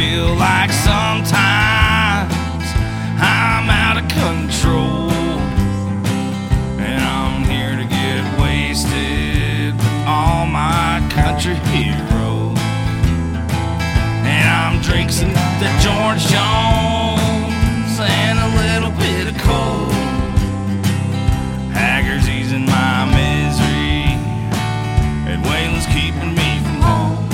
feel like sometimes I'm out of control, and I'm here to get wasted with all my country heroes. And I'm drinking the George Jones and a little bit of coke. Haggard's easing my misery, and Waylon's keeping me from home.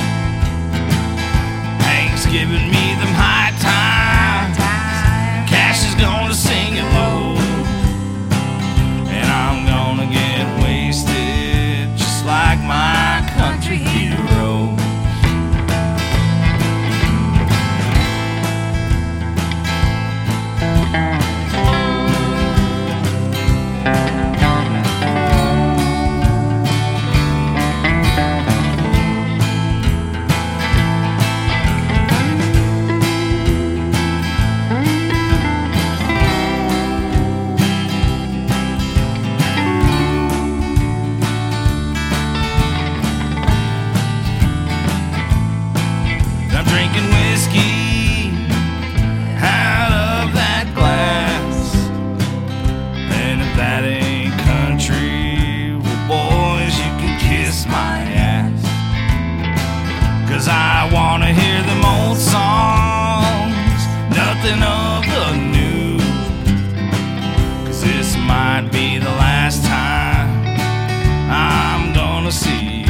Hank's giving me them high times, Cash is gonna sing it low, and I'm gonna get wasted just like my country hero. Drinking whiskey out of that glass, and if that ain't country, well boys, you can kiss my ass. 'Cause I wanna hear them old songs, nothing of the new. 'Cause this might be the last time I'm gonna see you.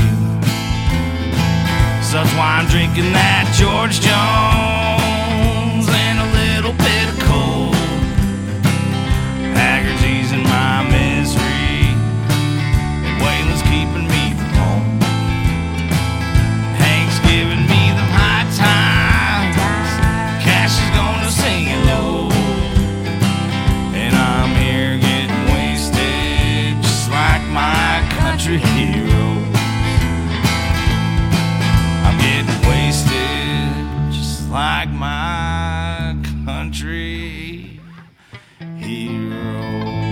So that's why I'm drinking that George Jones and a little bit of coke. Haggard's easing my misery, and Waylon's keeping me from home. Hank's giving me them high times, Cash is gonna sing it low, and I'm here getting wasted just like my country hero. Like my country hero.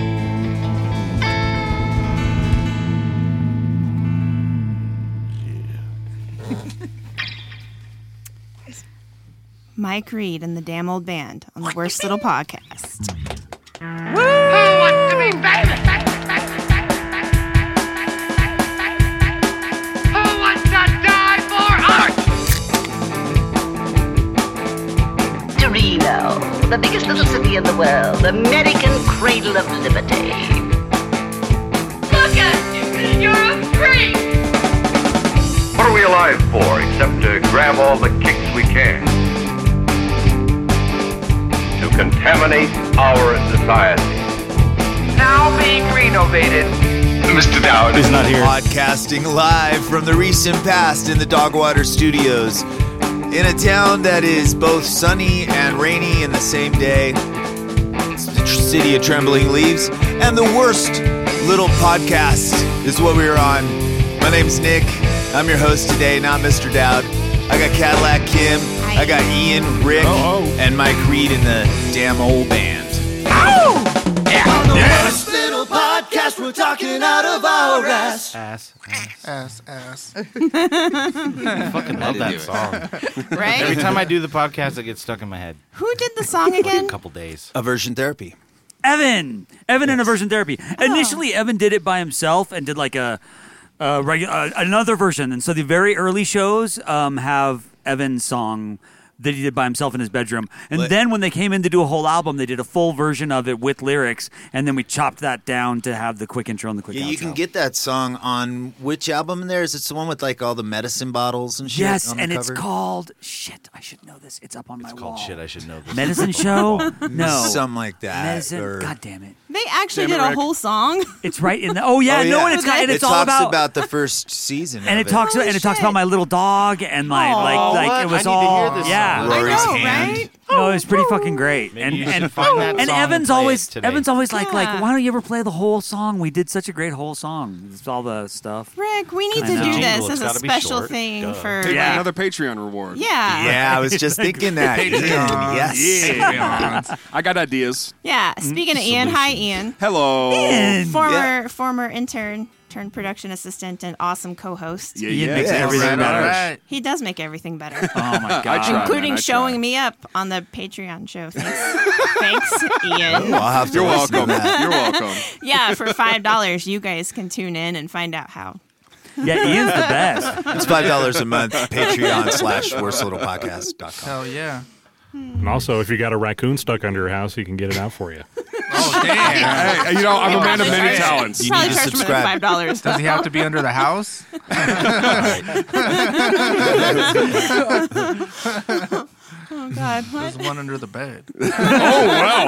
Yeah. Mike Reed and the Damn Old Band on the Worst Little Podcast. Who wants to be famous? Who wants to die for art? Torino, the biggest little city in the world, American cradle of liberty. Look at you! You're a freak! What are we alive for except to grab all the kicks we can? To contaminate our society. Now being renovated. Mr. Dowd He's not here. Podcasting live from the recent past in the Dogwater Studios, in a town that is both sunny and rainy in the same day. It's the city of Trembling Leaves, and the Worst Little Podcast is what we are on. My name's Nick. I'm your host today, not Mr. Dowd. I got Cadillac Kim, I got Ian, Rick, and Mike Reed in the Damn Old Band. On the Worst Little Podcast, we're talking out of our ass. Ass. I fucking love that song. Right? Every time I do the podcast, it gets stuck in my head. Who did the song For a again? couple days. Aversion Therapy. Evan in Aversion Therapy. Initially, Evan did it by himself and did like another version. And so the very early shows have Evan's song that he did by himself in his bedroom. And then when they came in to do a whole album, they did a full version of it with lyrics, and then we chopped that down to have the quick intro and the quick outro. You can get that song on which album there? Is it the one with like all the medicine bottles and shit? Yes, on the and it's cover? called shit. I should know this. It's up on my wall. It's called Shit I Should Know This. Medicine Show? No. Something like that. Medicine. or- God damn it. They actually Damn it, did a Rick. whole song. It's right in the. Oh yeah, Oh, yeah. no, and it's got, and It it's all talks about the first season, and of it talks about, and it talks about my little dog and my like it was all yeah. Rory's I know, hand. right? No, it was pretty fucking great. Maybe you should find that and song and Evan's play always it today. like Yeah. why don't you ever play the whole song? We did such a great whole song. It's all the stuff. Rick, we need I to know. do Jingle, this it's as a gotta be special short. thing Duh. for. Take Yeah. another Patreon reward. Yeah. Yeah, I was just thinking that. Patreon. Yes. I got ideas. Yeah. Speaking of Ian, hi Ian. Hello. Ian. Former intern turned production assistant and awesome co-host. Ian makes everything better. Right. He does make everything better, Oh my god! including showing me up on the Patreon show. Thanks, Ian. I'll have to You're listen to welcome. that. You're welcome. Yeah, for $5, you guys can tune in and find out how. Yeah, Ian's the best. It's $5 a month. Patreon/worstlittlepodcast.com. Hell yeah. And also, if you got a raccoon stuck under your house, he can get it out for you. Oh, damn. Hey, you know, I'm a man of many talents. You Probably need to charge more than subscribe. $5. Does he have to be under the house? Oh God! What? There's one under the bed. Oh,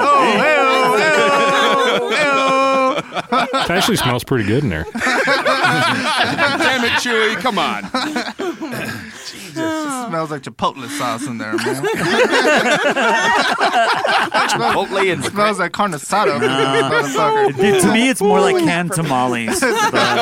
well. It actually smells pretty good in there. Damn it, Chewy. Come on. It smells like Chipotle sauce in there, man. Chipotle and It smells like carne asada. Motherfucker. Dude, to me, it's more like canned tamales. Oh.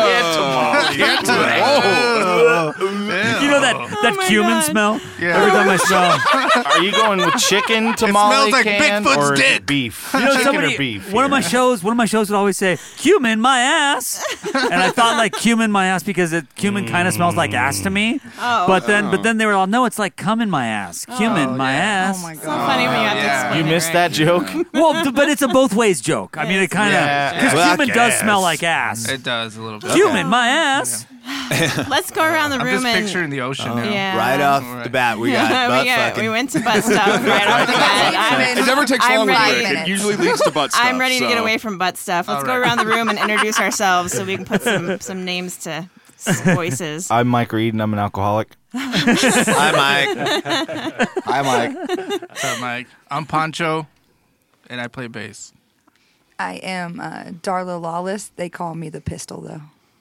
You know that cumin smell? Yeah. Every time I smell. Are you going with chicken tamale smells like can Bigfoot's or is dick. it beef? You know, Chicken somebody, or beef? one of my shows would always say, cumin my ass. And I thought like cumin my ass because cumin kind of smells like ass to me. Oh. But then they were all, no, it's like cum in my ass. Cumin my ass. Oh my God! So funny when you have to explain You it, missed right? that joke? Well, but it's a both ways joke. I mean, it kind of, because Black cumin does ass. smell like ass. It does a little bit. Cumin my ass. Let's go around the I'm room just and picturing the ocean now. yeah. Right off the bat, we got butt fucking. we went to butt stuff right off the bat. It never takes I'm long with ready. Rick. It usually leads to butt stuff. I'm ready to so. get away from butt stuff. Let's go All right. around the room and introduce ourselves so we can put some names to voices. I'm Mike Reed, and I'm an alcoholic. Hi, Mike. Hi, Mike. What's up, Mike? I'm Pancho, and I play bass. I am Darla Lawless. They call me the Pistol, though.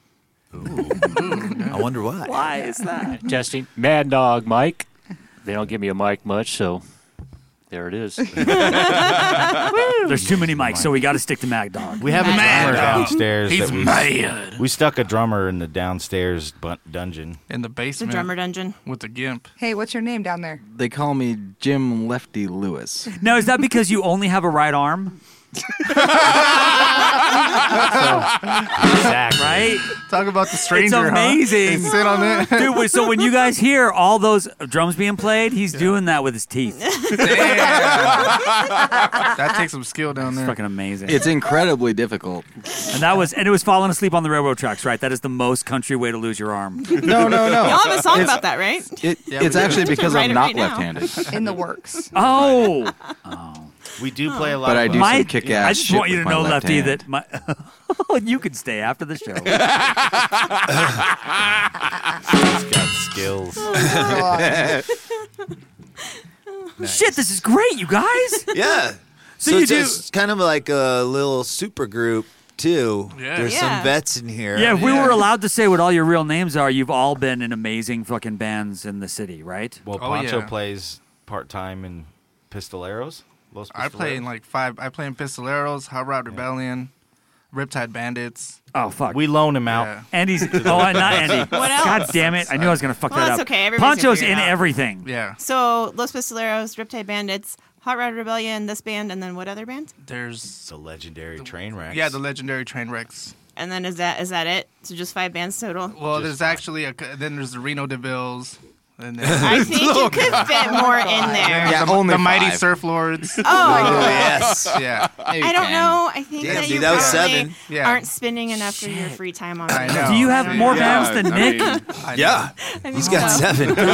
I wonder why. Why is that? Testing. Mad Dog Mike. They don't give me a mic much, so there it is. There's too many mics, so we got to stick to Mad Dog. We have a drummer downstairs. He's that mad. we stuck a drummer in the downstairs dungeon. In the The basement. drummer dungeon. With the gimp. Hey, what's your name down there? They call me Jim Lefty Lewis. Now, is that because you only have a right arm? Exactly. Right? Talk about the stranger, It's amazing. Huh? Sit on it. Dude, so when you guys hear all those drums being played, he's doing that with his teeth. That takes some skill down It's there. fucking amazing. It's incredibly difficult. And it was falling asleep on the railroad tracks, right? That is the most country way to lose your arm. No. Y'all have a song about that, right? It's actually because Write I'm it not right now. left-handed. In the works. Oh. We do play a lot But I of do My- some kick-ass I just shit want you with to my know, left Lefty, hand. that my you can stay after the show. He's got skills. Shit, this is great, you guys. Yeah. So So you it's kind of like a little super group too. Yeah. There's Yeah. some vets in here. Yeah, if we were allowed to say what all your real names are, you've all been in amazing fucking bands in the city, right? Well, Oh, Pancho yeah. plays part-time in Pistoleros. Los I play in Pistoleros. like 5. I play in Pistoleros, Hot Rod Rebellion, Riptide Bandits. Oh fuck. We loan him out. Yeah. Andy's not Andy. What else? God damn it! I knew I was gonna fuck Well, that that's up. okay. Everybody's gonna Poncho's figure in it out. everything. Yeah. So Los Pistoleros, Riptide Bandits, Hot Rod Rebellion, this band, and then what other band? There's The legendary Trainwrecks. the legendary Trainwrecks. And then is that it? So just 5 bands total? Well, there's actually then there's the Reno DeVilles. And then I think you could fit more in there. Yeah, the, only the Mighty 5. Surf Lords. Oh, yes. Yeah. I don't know. I think Damn, that dude, you that was probably 7. Yeah. aren't spending enough of your free time on I it. know. Do you have more bands than Nick? Yeah. He's got 7. He wins.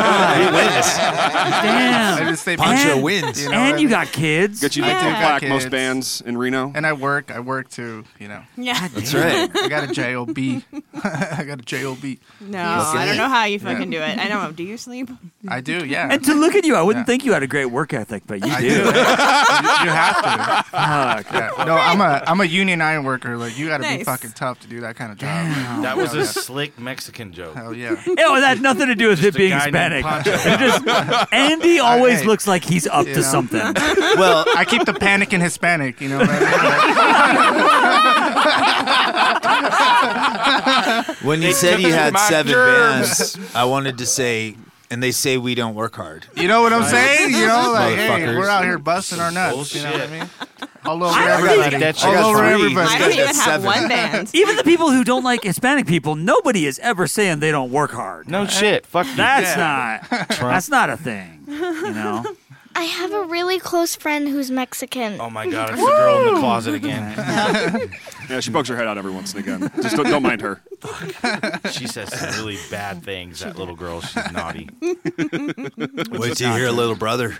Damn. I just say Pancho And- wins. You know, And you got kids. Get you I the do got plaque kids. most bands in Reno. And I work too, you know. Yeah. That's right. I got a job. I got a job. No, I don't know how you fucking do it. I don't know. Do you sleep? I do, yeah. And to look at you, I wouldn't Yeah. think you had a great work ethic, but you I do. do. You have to. Fuck. Yeah. No, I'm a union iron worker. Like you got to be Nice. fucking tough to do that kind of job. That was Hell a yeah. slick Mexican joke. Hell yeah. It had nothing to do with it a being guy named Hispanic. Pancho. It just, Andy always Hey. looks like he's up You to know. something. Well, I keep the panic in Hispanic. You know what I mean? when you said you had My 7 germs. bands, I wanted to say, and they say we don't work hard. You know what I'm saying? You know, like, hey, Motherfuckers. we're out here busting our nuts. You know what I Bullshit. mean? All over I everybody. think that's All just over three. everybody. I don't even have one band. Even the people who don't like Hispanic people, nobody is ever saying they don't work hard. No shit. Fuck you. That's not a thing. You know. I have a really close friend who's Mexican. Oh my god, it's the girl in the closet again. Yeah, she pokes her head out every once and again. Just don't mind her. She says some really bad things. That little girl, she's naughty. Wait till you hear little brother.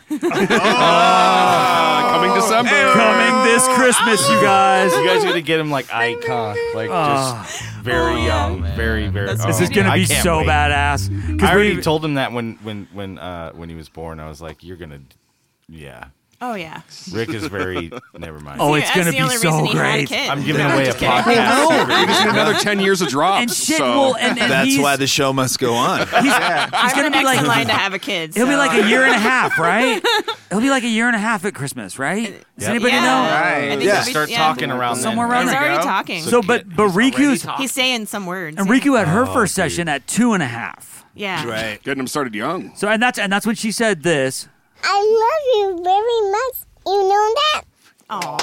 Coming December. Coming this Christmas, you guys. You guys are gonna get him like icon, like just very young, very. This is gonna be so badass. I already told him that when he was born. I was like, you're gonna, yeah. Oh, yeah. Rick is very. Never mind. Oh, it's gonna be so great. I'm giving away a podcast. We just need another 10 years of drops. And shit, so. well, and That's why the show must go on. I'm gonna the be next like in line to have a kid. It'll be so- like a year and a half, right? It'll be like a year and a half at Christmas, right? Does anybody know? Right. I think Yeah. it'll be- Start talking around Somewhere then. around He's there. already talking. So, but Riku's He's saying some words. and Riku had her first session at 2.5. Yeah. Right. Getting them started young. So, and that's when she said this. I love you very much. You know that? That's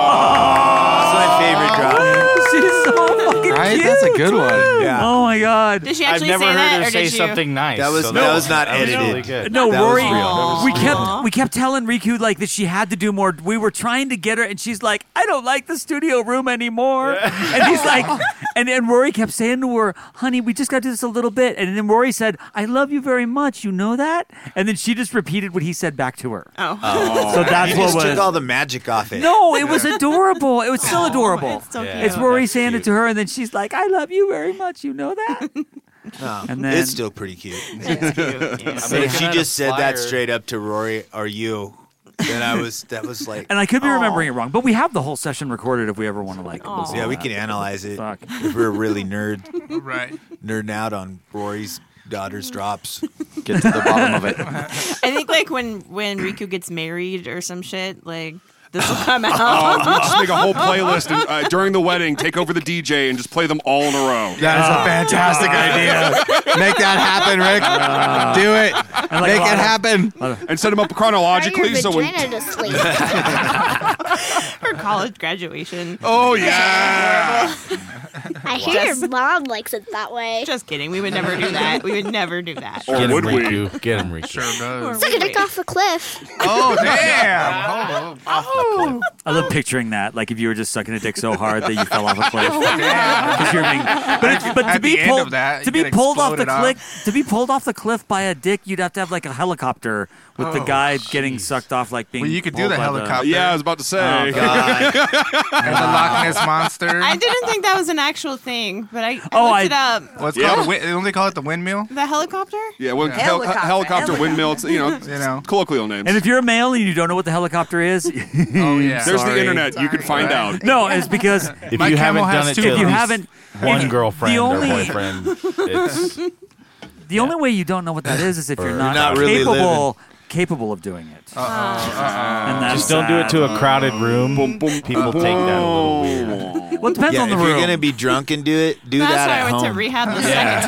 my favorite drop. She's so fucking Right? cute. That's a good one. Yeah. Oh my god. Did she I've actually never say heard that, her or say did you? something nice. That was so that was not that was edited. really good. No, That was Rory. real. That was We kept telling Riku like that she had to do more. We were trying to get her, and she's like, "I don't like the studio room anymore." And he's like, and Rory kept saying to her, "Honey, we just got to do this a little bit." And then Rory said, "I love you very much. You know that?" And then she just repeated what he said back to her. Oh. So that's You what just was. took all the magic off it. No, it was adorable. It was still adorable. It's so Yeah. cute. It's Rory That's saying it cute. to her, and then she's like, "I love you very much. You know that." No, And then- it's still pretty cute. It's cute. Yeah. But if she Kinda just said that flyer. straight up to Rory or you, then that was like, And I could be remembering it wrong, but we have the whole session recorded if we ever want to listen yeah, to we that. can analyze it Fuck. if we're really Right. nerding out on Rory's daughter's drops. Get to the bottom of it. I think like when Riku gets married or some shit, like this will come out. You just make a whole playlist and during the wedding, take over the DJ and just play them all in a row. That is a fantastic idea. Make that happen, Rick. Do it. like Make a lot it of- happen. And set them up chronologically. So when Vagina to sleep. For college graduation. oh yeah, I hear your mom likes it that way. Just kidding. We would never do that. We would never do that. or Get him, would we? Riku. Get him, Riku. Sure does. Suck a dick off a cliff. Oh, damn. Oh. I love picturing that, like if you were just sucking a dick so hard that you fell off a cliff. 'Cause you're being- but to At be the end pulled, of that, to you be get pulled off the exploded cliff, to be pulled off the cliff by a dick, you'd have to have like a helicopter with the guy getting sucked off, like being. Well, you could do pulled the by helicopter. Yeah, I was about to say. Oh, God. And the Loch Ness Monster. I didn't think that was an actual thing, but I Oh, looked I- it up. What's Yeah. called? Don't they call it the windmill? The helicopter? Yeah, well, Helicopter. helicopter windmill. It's, colloquial names. And if you're a male and you don't know what the helicopter is, Oh yeah. There's Sorry. the internet. You can find out. no, it's because If My you camel haven't has done it two to if at you least haven't, one girlfriend the or only- boyfriend, it's the only way you don't know what that is if you're Or not, not really capable of doing it. And that's just don't do it to a crowded room. People take that a little weird. Well, it depends Yeah, on the if room. you're gonna be drunk and do it, do That's that why at I went to home. rehab the second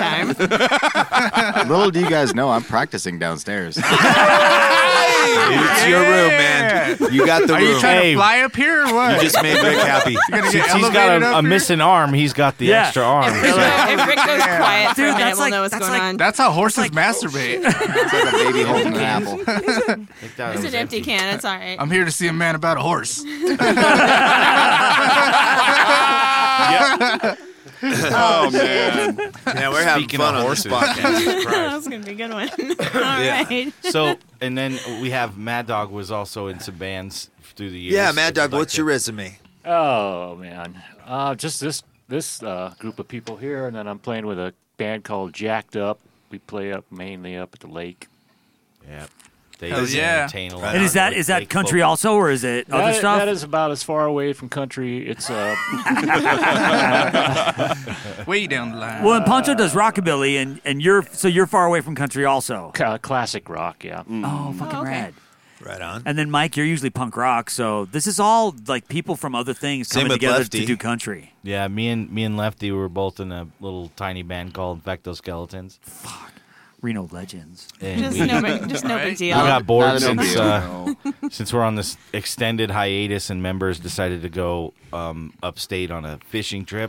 time. Little do you guys know, I'm practicing downstairs. It's your room, man. You got the Are room. you trying to fly up here or what? You just made Rick happy. You're gonna Since get he's got elevated up a here? missing arm, he's got the Yeah. extra arm. If Rick goes quiet for a Dude, minute, that's we'll like- know what's that's going like- on. That's how horses masturbate. It's like a baby holding an apple. It's an empty can. It's all right. I'm here to see a man about a horse. Oh man. Yeah, we're having Speaking fun of on this horses. podcast. That's going to be a good one. All right. So, and then we have Mad Dog was also in some bands through the years. Yeah, Mad If you'd Dog, like what's to- your resume? Oh man, just this group of people here, and then I'm playing with a band called Jacked Up. We play up mainly up at the lake. Yeah, they Hell yeah. entertain a lot. And is that Lake country folk. also, or is it other That- stuff? That is about as far away from country. It's Way down the line. Well, and Pancho does rockabilly, and you're far away from country also. classic rock. Yeah. Oh, fucking okay. rad. Right on. And then Mike, you're usually punk rock, so this is all like people from other things Same coming with together Lefty. to do country. Yeah, me and Lefty were both in a little tiny band called Vectoskeletons. Reno Legends. And Just we, no big deal. we got bored Not a big since deal. since we're on this extended hiatus and members decided to go upstate on a fishing trip,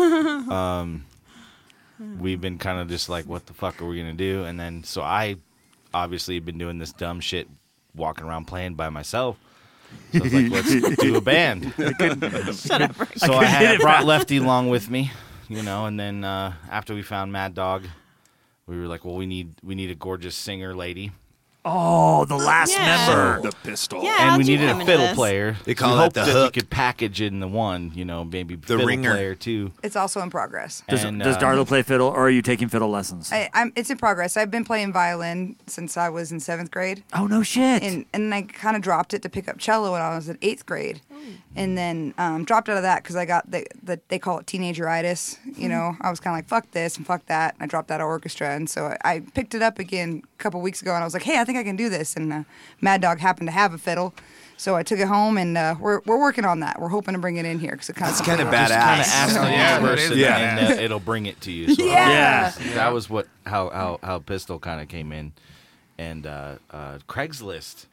we've been kind of just like, what the fuck are we going to do? And then, so I obviously have been doing this dumb shit, walking around playing by myself. So I was like, let's do a band. Shut up, Rick. So I had brought Lefty along with me, and then after we found Mad Dog, we were like, well, we need a gorgeous singer lady. Oh, the last member. The pistol. Yeah, And we how'd you needed come a into fiddle this? player. They call we that hoped the that hook. we could package in the one, maybe The fiddle ringer. player too. It's also in progress. Does And, Darla play fiddle, or are you taking fiddle lessons? It's in progress. I've been playing violin since I was in 7th grade. Oh, no shit. And I kind of dropped it to pick up cello when I was in 8th grade. And then dropped out of that because I got they call it teenageritis. I was kind of like, fuck this and fuck that. And I dropped out of orchestra. And so I picked it up again a couple weeks ago, and I was like, hey, I think I can do this. And Mad Dog happened to have a fiddle. So I took it home, and we're working on that. We're hoping to bring it in here because it kind of It's kind of Just kind of badass. ask the Yeah, universe, it is and it'll bring it to you. So Yeah. that was how Pistol kind of came in, and Craigslist.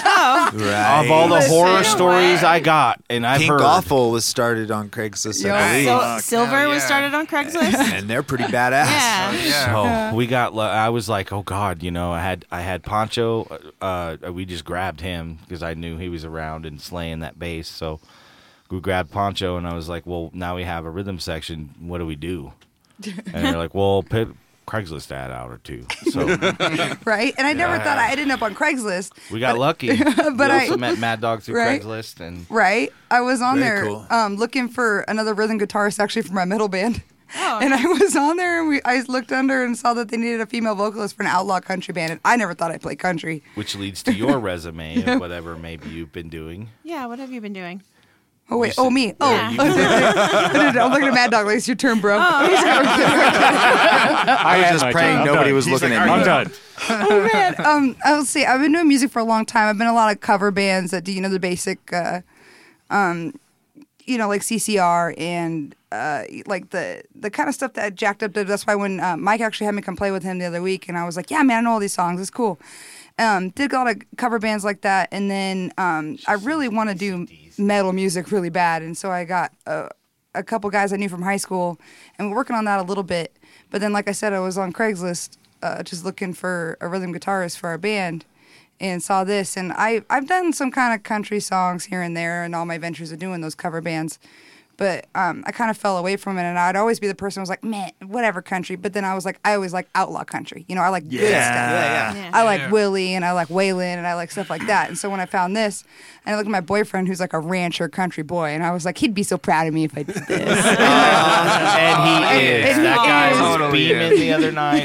Right. Of all the horror No stories way. I got, and I've Pink heard. Awful was started on Craigslist, Yo. I believe. Silver hell was yeah. started on Craigslist. And they're pretty badass. Yeah. So we got. I was like, oh God, I had Poncho. We just grabbed him because I knew he was around and slaying that bass. So we grabbed Poncho, and I was like, well, now we have a rhythm section. What do we do? And they're like, well, put Craigslist ad out or two. So right. And I never thought I'd end up on Craigslist. we got lucky. But we I also met Mad Dog through Right. Craigslist, and Right. I was on Very there cool. looking for another rhythm guitarist actually for my middle band. Oh, And I was on there, and I looked under and saw that they needed a female vocalist for an outlaw country band, and I never thought I'd play country. which leads to your resume of whatever maybe you've been doing. Yeah, what have you been doing? Oh wait, me. Oh, Yeah. I'm looking at Mad Dog. Like, it's your turn, bro. I was just praying nobody was looking at me. I'm done. Oh man. I'll see. I've been doing music for a long time. I've been in a lot of cover bands that do the basic, like CCR and like the kind of stuff that Jacked Up did. That's why when Mike actually had me come play with him the other week, and I was like, yeah, man, I know all these songs. It's cool. Did a lot of cover bands like that, and then I really want to do metal music really bad, and so I got a couple guys I knew from high school, and we're working on that a little bit. But then, like I said, I was on Craigslist just looking for a rhythm guitarist for our band, and saw this, and I've done some kind of country songs here and there, and all my ventures of doing those cover bands. But I kind of fell away from it, and I'd always be the person who was like, man, whatever country. But then I always like outlaw country. I like good stuff. Yeah. I like Willie, and I like Waylon, and I like stuff like that. And so when I found this, and I looked at my boyfriend, who's like a rancher country boy, and I was like, he'd be so proud of me if I did this. And he is. And That he guy is. was Totally beaming is. the other night.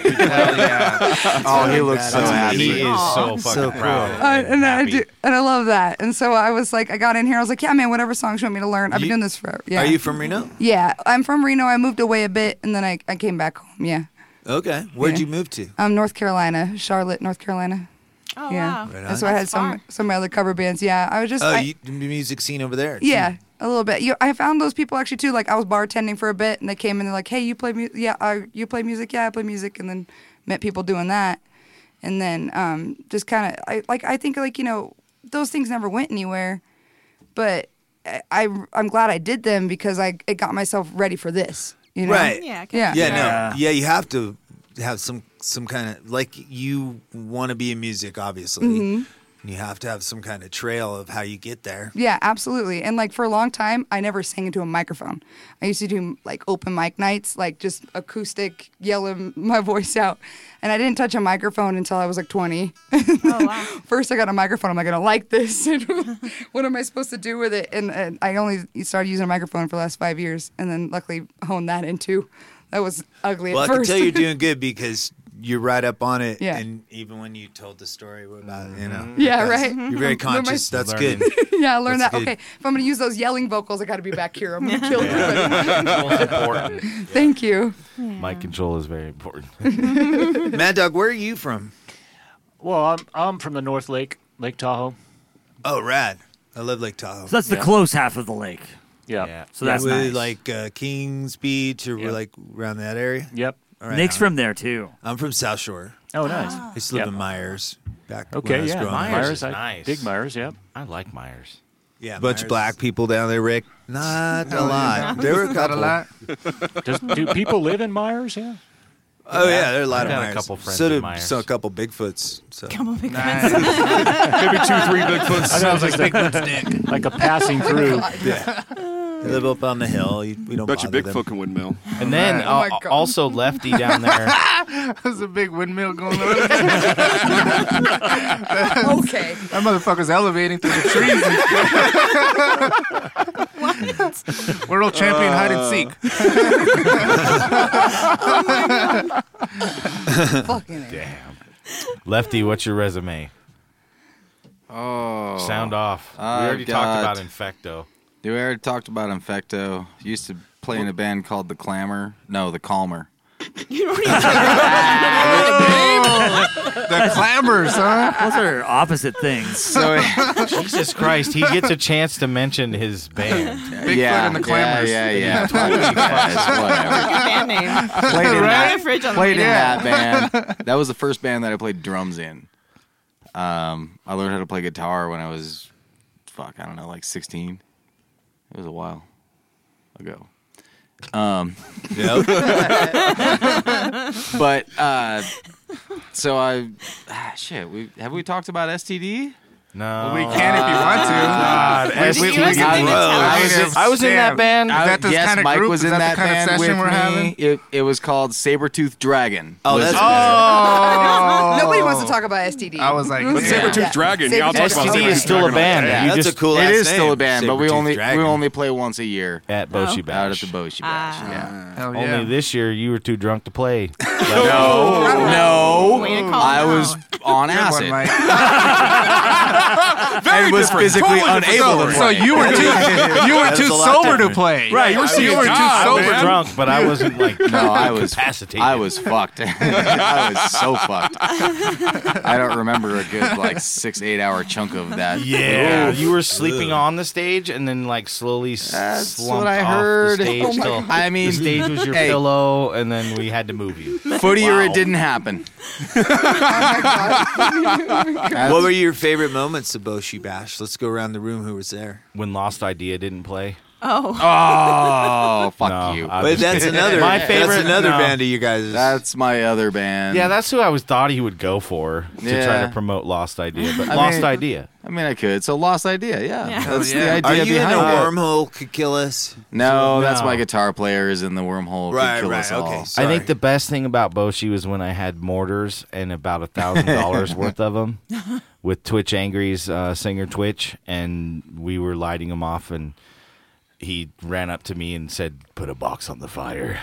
Oh, he looks so happy. He is so fucking So cool. proud. And I Happy. do, and I love that. And so I was like, I got in here. I was like, yeah, man, whatever songs you want me to learn. I've been doing this forever. Yeah. Are you from Reno? Yeah, I'm from Reno. I moved away a bit, and then I came back home. Yeah. Okay. Where'd Yeah. you move to? North Carolina, Charlotte, North Carolina. Oh, Yeah. wow. Right on. And so I had That's far. some of my other cover bands. Yeah, I was just. Oh, I- the music scene over there. too. yeah, a little bit. I found those people actually too. Like I was bartending for a bit, and they came and they're like, "Hey, you play music? Yeah, you play music? Yeah, I play music." And then met people doing that, and then just kind of I think those things never went anywhere, but I'm glad I did them because it got myself ready for this. Right. Yeah. Yeah, Yeah. no. Yeah, you have to have some kind of, like, you want to be in music, obviously. Mhm. You have to have some kind of trail of how you get there. Yeah, absolutely. And like for a long time, I never sang into a microphone. I used to do like open mic nights, like just acoustic, yelling my voice out. And I didn't touch a microphone until I was like 20. Oh, wow. First, I got a microphone. I'm like, I don't like this. What am I supposed to do with it? And I only started using a microphone for the last 5 years, and then luckily honed that into. That was ugly Well, at I first. can tell you're doing good because you're right up on it. Yeah. And even when you told the story about, Yeah, because right. You're very But my- conscious. That's good. Yeah, I learned That's that. good. Okay, if I'm going to use those yelling vocals, I got to be back here. I'm going to kill It's most everybody. important. Thank you. Mic control is very important. Mad Dog, where are you from? Well, I'm from the North Lake Tahoe. Oh, rad. I love Lake Tahoe. So that's the close half of the lake. Yeah. So that's With, nice. like Kings Beach or Yep. like around that area? Yep. All right, Nick's on. from there too. I'm from South Shore. Oh, nice. I used to live Yep. in Myers. back when I Okay, was yeah. growing up. Myers, I nice. dig Myers, yep. I like Myers. Yeah, bunch of black people down there, Rick. Not a lot. no. There were a Not a couple. lot. Do people live in Myers? Yeah. Oh yeah, there are a lot I of got Myers. a couple friends so in did Myers. so a couple Bigfoots. So. Couple Bigfoots. Maybe 2-3 Bigfoots. I thought it was like Bigfoot's like a passing through. Yeah. They live up on the hill. We don't Bet you bother Bigfoot them. can windmill. And then Oh my God. also Lefty down there. There's a big windmill going on. Okay. That motherfucker's elevating through the trees. What? World champion hide and seek. Fucking Damn. Lefty, what's your resume? Oh. Sound off. We already talked about Infecto. We already talked about Infecto. Used to play in a band called The Clamor. No, The Calmer. The Clamors, huh? Those are opposite things. So Jesus Christ, he gets a chance to mention his band. Bigfoot and the Clamors. Yeah. Fuck you guys, whatever. Band name. Played in Right? Fridge on the Played in fridge. that band. That was the first band that I played drums in. I learned how to play guitar when I was, like 16. It was a while ago. Yep. But so have we talked about STD? No. We can if you want to. God, I was in that band. Is that this yes, kind of Mike group? was Is in that that the kind of band session with we're me. having? It was called Sabertooth Dragon. Oh, that's Nobody wants to talk about STD. I was like, But Sabertooth Dragon. Yeah, I'll talk about STD is still a band. Yeah, You that's just a cool It ass is still name, a band, but we Sabertooth Dragon. only play once a year at Boshi Bash. out at the Boshi Bash. Yeah. hell yeah. Only this year you were too drunk to play. No, Way to call I him was out. on Good one, acid Mike. and was physically unable to So play. you were too That's a lot sober to different. play. Right, you were seeing too God, sober. man. Drunk, but I wasn't like No, I was incapacitated. I was fucked. I was so fucked. I don't remember a good 6-8 hour chunk of that. Yeah, you were sleeping on the stage and then slowly That's slumped what I off heard. the stage. Oh my till God. I mean, the stage was your hey. pillow, and then we had to move you. Footy or it didn't happen. What were your favorite moments of Boshi Bash? Let's go around the room. Who was there? When Lost Idea didn't play. Oh. Oh, fuck No, you. I But was- that's another. My favorite- That's another no. band of you guys. That's my other band. Yeah, that's who I thought he would go for to try Yeah. to promote Lost Idea, but I Lost mean, Idea. I mean, I could. So Lost Idea, yeah. Yeah. That's yeah. the Are idea you in a behind it. wormhole could kill us? No, that's No. my guitar players in the wormhole. Right, could kill right, us all. okay. I Sorry. think the best thing about Boshi was when I had mortars and about $1,000 worth of them with Twitch Angry's singer Twitch, and we were lighting them off, and he ran up to me and said, "Put a box on the fire."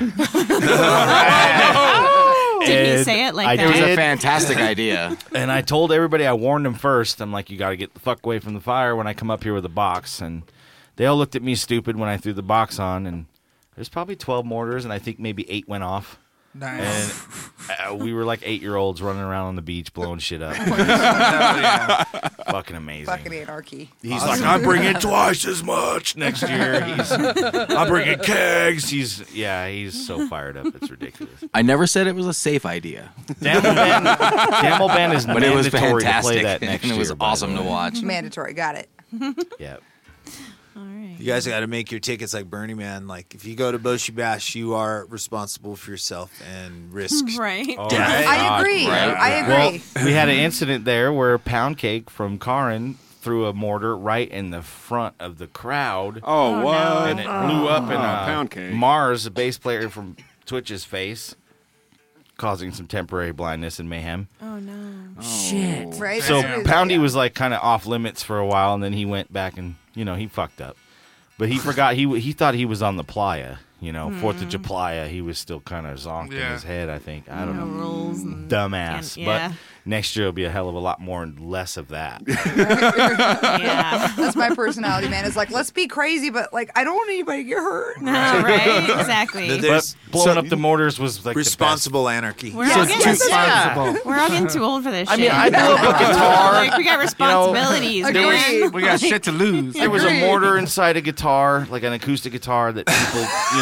Did he And say it like I that? It was a did. fantastic idea. And I told everybody, I warned them first. I'm like, you got to get the fuck away from the fire when I come up here with a box. And they all looked at me stupid when I threw the box on. And there's probably 12 mortars, and I think maybe 8 went off. Nice. And we were like 8-year-olds running around on the beach blowing shit up. Fucking amazing. Fucking anarchy. He's like, I'm bringing twice as much next year. I'm bringing kegs. He's so fired up. It's ridiculous. I never said it was a safe idea. Damble Band is But it was mandatory to fantastic. play that next and it was year, by the awesome to way. watch. Mandatory. Got it. Yeah. You guys got to make your tickets like Burning Man. Like, if you go to Boshi Bash, you are responsible for yourself and risk. Right. Oh, death. I agree. Right. I agree. Well, we had an incident there where Pound Cake from Karin threw a mortar right in the front of the crowd. Oh, what? And it blew up in Pound Cake. Mars, a bass player from Twitch's face, causing some temporary blindness and mayhem. Oh no. Shit. Right? So That's- Poundy yeah. was like kind of off limits for a while, and then he went back and, he fucked up. But he forgot, he thought he was on the playa, 4th of July. He was still kind of zonked in his head, I think. I don't know. Rules and Dumbass. yeah. But next year will be a hell of a lot more and less of that. Yeah. That's my personality, man. It's like, let's be crazy, but I don't want anybody to get hurt. No, right? Exactly. But But blowing up the mortars was like responsible anarchy. We're all getting too old for this shit. I mean, I blew up a guitar. We got responsibilities, man. We got shit to lose. There was a mortar inside a guitar, like an acoustic guitar that people,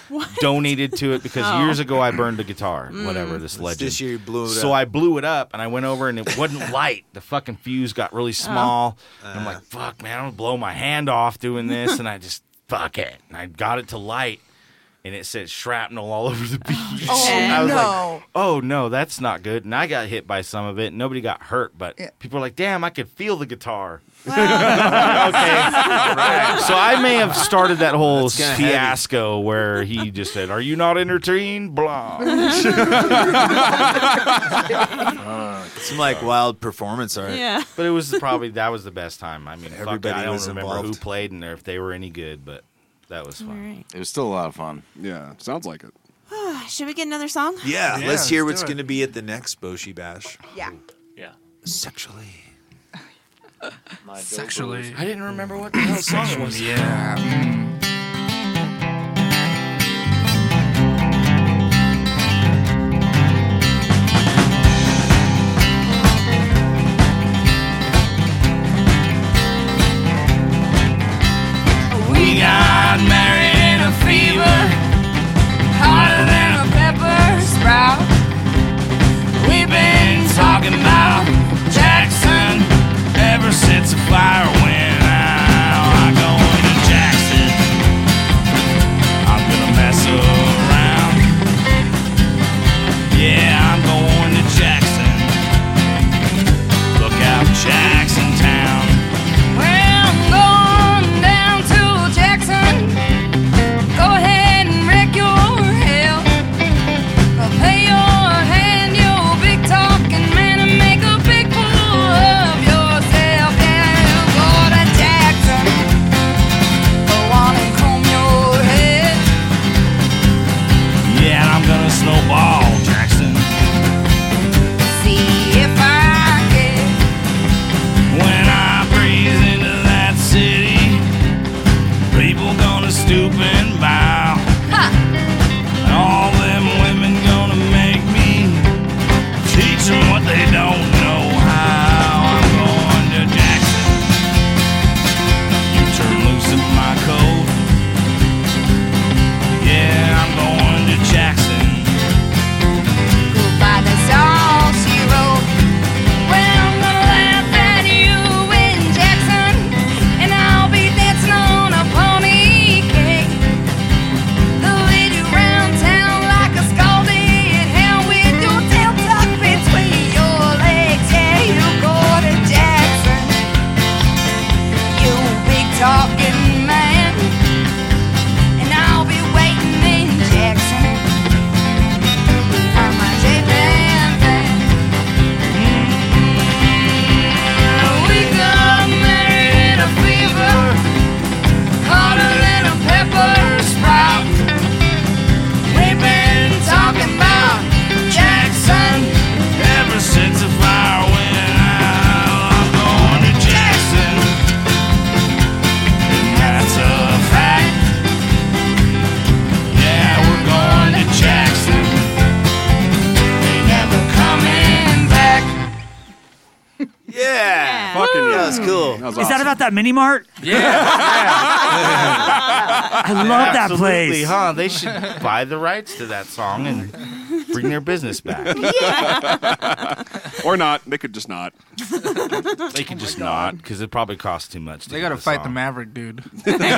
donated to it because Oh. years ago I burned a guitar, whatever, this legend. This year you blew it So up. I blew it up and I went over and it wasn't light. The fucking fuse got really small. And I'm like, fuck, man, I'm going to blow my hand off doing this. And I just, fuck it. And I got it to light. And it said shrapnel all over the beach. I was like, oh, no, that's not good. And I got hit by some of it. Nobody got hurt, but people were like, damn, I could feel the guitar. Okay. All right. So I may have started that whole fiasco where he just said, are you not entertained? Blah. Some like wild performance art. Yeah. But it was probably, that was the best time. I mean, Everybody I don't was remember involved. who played and if they were any good, but that was fun. It was still a lot of fun. Yeah, sounds like it. Should we get another song? Yeah, let's hear what's going to be at the next Boshi Bash. Yeah. Yeah. Sexually. Sexually. I didn't remember what the hell song was. Yeah. We got married in a fever, hotter than a pepper sprout. We've been talking about Jackson ever since the fire went out. I go into Jackson, I'm gonna mess around. Yeah, I'm going to Jackson. Look out, Jackson Town. Well, I'm going down to Jackson. Go ahead and wreck your hell. Pay your hand, you big talking man, and make a big fool of yourself. Yeah, you go to Jackson. Go on and comb your head. Yeah, I'm gonna snowball Jackson. See if I can. When I breeze into that city, people gonna stoop and bow. And all them women gonna make me teach them what they don't know how. I'm going to Jackson. You turn loose in my coat. Yeah, I'm going to Jackson. Goodbye, that's all she wrote. Well, I'm gonna laugh at you in Jackson, and I'll be dancing on a pony cake. Lead you round town like a scalded hound with your tail tucked between your legs. Yeah, you go to Jackson, you big talking man, and I'll be waiting in Jackson for my J-Band band. We got married in a fever, hotter than a pepper sprout. We've been talking about Jackson ever since the fire went out. I'm going to Jackson, and that's a fact. Yeah, we're going to Jackson. Ain't never coming back. Yeah. Fucking yeah. That was cool. That was Is that awesome. about that mini mart? I love that Absolutely, place. huh? They should buy the rights to that song and bring their business back. Or not. They could just not. They can just not, because it probably costs too much. To They get gotta the fight the song. Maverick dude. You know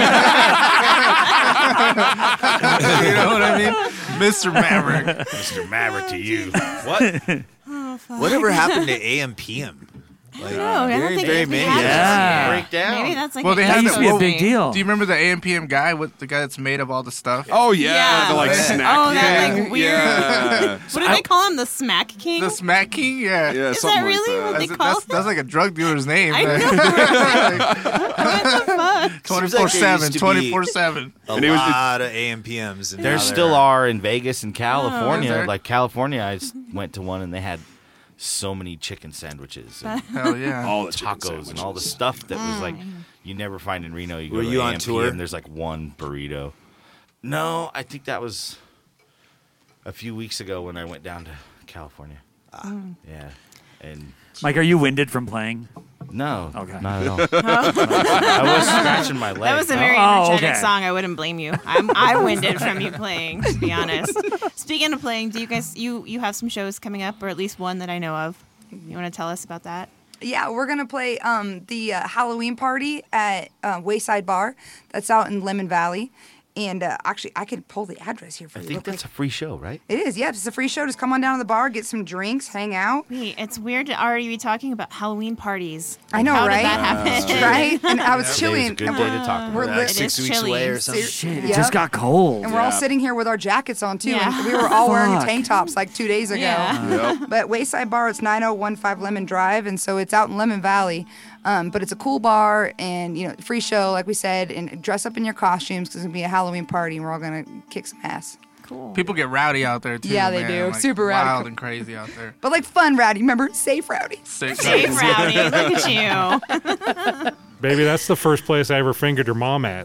what I mean? Mr. Maverick. Mr. Maverick to you. What? Whatever happened to AM/PM? Like, know, I don't very, think very anything many. Yeah. Break down. Maybe that's like Well, they That had used to be a big deal. Do you remember the AMPM guy? With the guy that's made of all the stuff? Oh yeah, Yeah. the like Yeah. snack. Oh, that, king. like, weird- Yeah, What do they call him? The Smack King? The Smack King? Yeah. yeah Is something that really like what that. they call him? That's like a drug dealer's name. I know. What the fuck? Seems like there 24/7. used to be 24/7. A And it was- lot of AM/PMs. And There now still they're- are in Vegas and California. is there? Like California, I went to one and they had so many chicken sandwiches and Hell yeah. All the chicken tacos and all the sandwiches. stuff that was like you never find in Reno. You go Were to you on AMP tour? and there's like one burrito. No, I think that was a few weeks ago when I went down to California. Yeah, and Mike, are you winded from playing? No, Okay. not at all. I was scratching my leg. That was a very Oh, energetic okay. song. I wouldn't blame you. I winded from you playing, to be honest. Speaking of playing, do you guys you have some shows coming up, or at least one that I know of? You want to tell us about that? Yeah, we're gonna play the Halloween party at Wayside Bar. That's out in Lemon Valley. And actually, I could pull the address here for I you. think real quick. that's a free show, right? It is, yeah. It's a free show. Just come on down to the bar, get some drinks, hang out. Wait, it's weird to already be talking about Halloween parties. I know, How right? did that happen? Right? And I was Today's chilling. a good day to talk about We're that. lit- It 6 is weeks chilly. away or something. Shit, it Yeah. just got cold. And we're all sitting here with our jackets on too. Yeah. And we were all wearing Fuck. tank tops like 2 days ago. Yeah. Yep. But Wayside Bar, it's 9015 Lemon Drive, and so it's out in Lemon Valley. But it's a cool bar, and free show, like we said, and dress up in your costumes because it's gonna be a Halloween party, and we're all gonna kick some ass. Cool. People get rowdy out there too. Yeah, they man. do. Like, Super rowdy. wild and crazy out there. But like fun rowdy, remember? Safe rowdy. Safe rowdy. Look at you. Baby, that's the first place I ever fingered your mom at.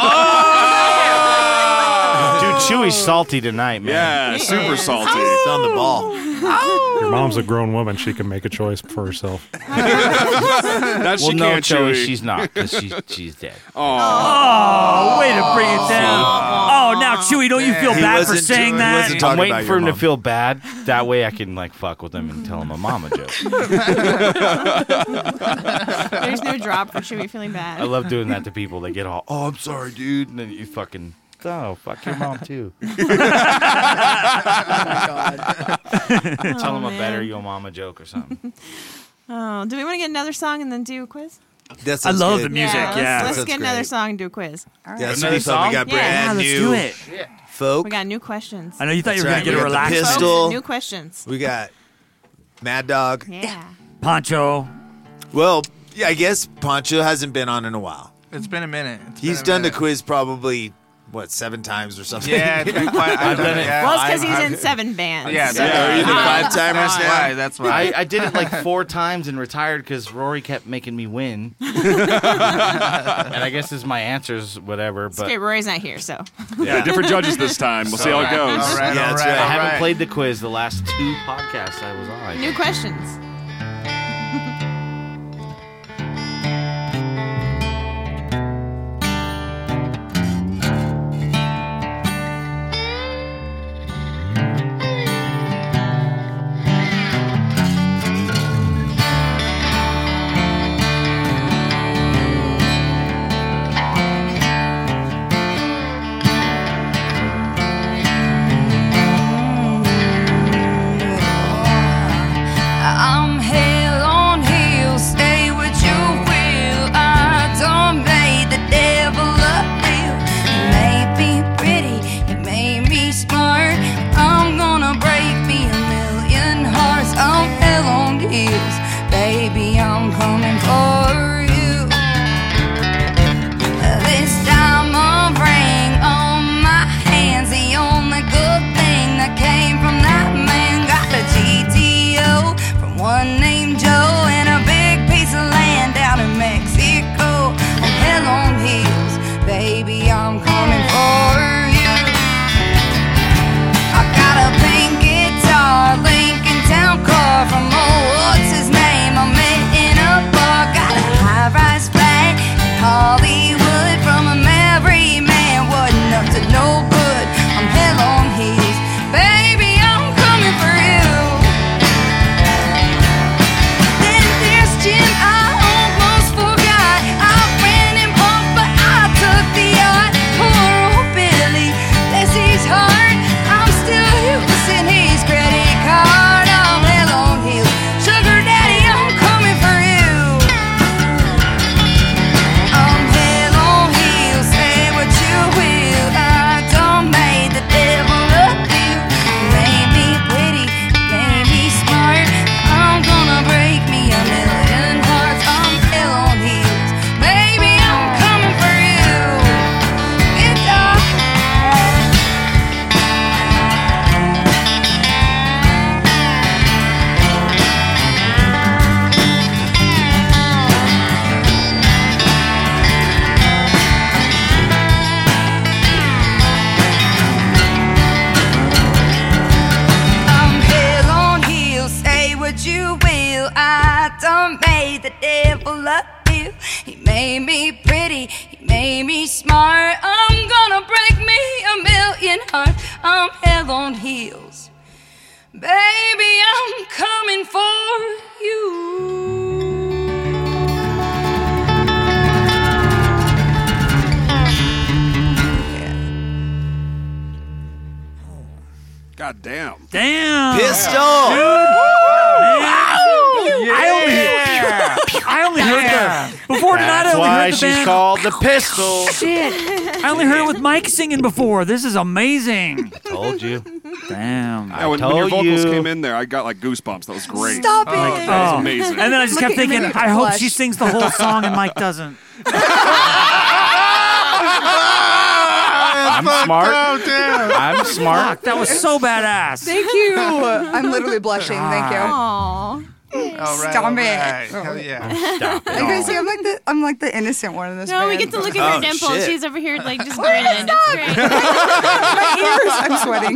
Dude, Chewy's salty tonight, man. Yeah, super salty. It's on the ball. Your mom's a grown woman. She can make a choice for herself. That she Well, no, can't, Chewy, Chewy. she's not, because she's dead. Oh, way to bring it down. Oh, now Chewy, don't you feel He bad for wasn't- saying he that? wasn't I'm talking waiting about for your him to mom. feel bad. That way I can fuck with him and tell him a mama joke. There's no drop for Chewy feeling I bad. love doing that to people. They get all, oh, I'm sorry, dude. And then you fucking, oh, fuck your mom, too. Tell him a better yo mama joke or something. Oh, do we want to get another song and then do a quiz? That I sounds love good. the music. Yeah. Let's Sounds get another great. song and do a quiz. Yeah, that's Another what we thought. We got song? Yeah, brand let's new do it. folk. We got new questions. I know you thought you were That's going to right. get a We got the relaxed pistol. New questions. We got Mad Dog. Yeah. Poncho. Well, yeah, I guess Poncho hasn't been on in a while. It's been a minute. He's done the quiz probably, 7 times or something? Yeah, it's been quite. I've done it. Yeah. Well, it's because he's in 7 bands. Yeah, so- Are you the That's 5-timers now? why. That's why. I did it like 4 times and retired because Rory kept making me win. And I guess it's my answers, whatever. It's But okay, Rory's not here, so. Yeah, different judges this time. We'll see how it goes. All right, Yeah, all that's right, right. I all haven't right. played the quiz the last 2 podcasts I was on. New questions. I'm hell on hell. made me pretty, he made me smart. I'm gonna break me 1,000,000 hearts. I'm hell on heels. Baby, I'm coming for you. God damn. Damn. Pistol. I only heard the before tonight. I That's only why heard the she's band. called the Pistol. Shit. I only heard it with Mike singing before. This is amazing. Told you. Damn. Yeah, when your vocals came in there, I got like goosebumps. That was great. Stop it. That was amazing. And then I just Look kept at you, thinking, make me I hope blush. she sings the whole song and Mike doesn't. I'm smart. I'm smart. Fuck, that was so badass. Thank you. I'm literally blushing. Thank you. Aww. Stop it. Hell yeah. Stop Are you guys see? I'm like the innocent one in this. No, we band. get to look at her Oh, dimples. shit. She's over here like just grinning. It's great. My ears. I'm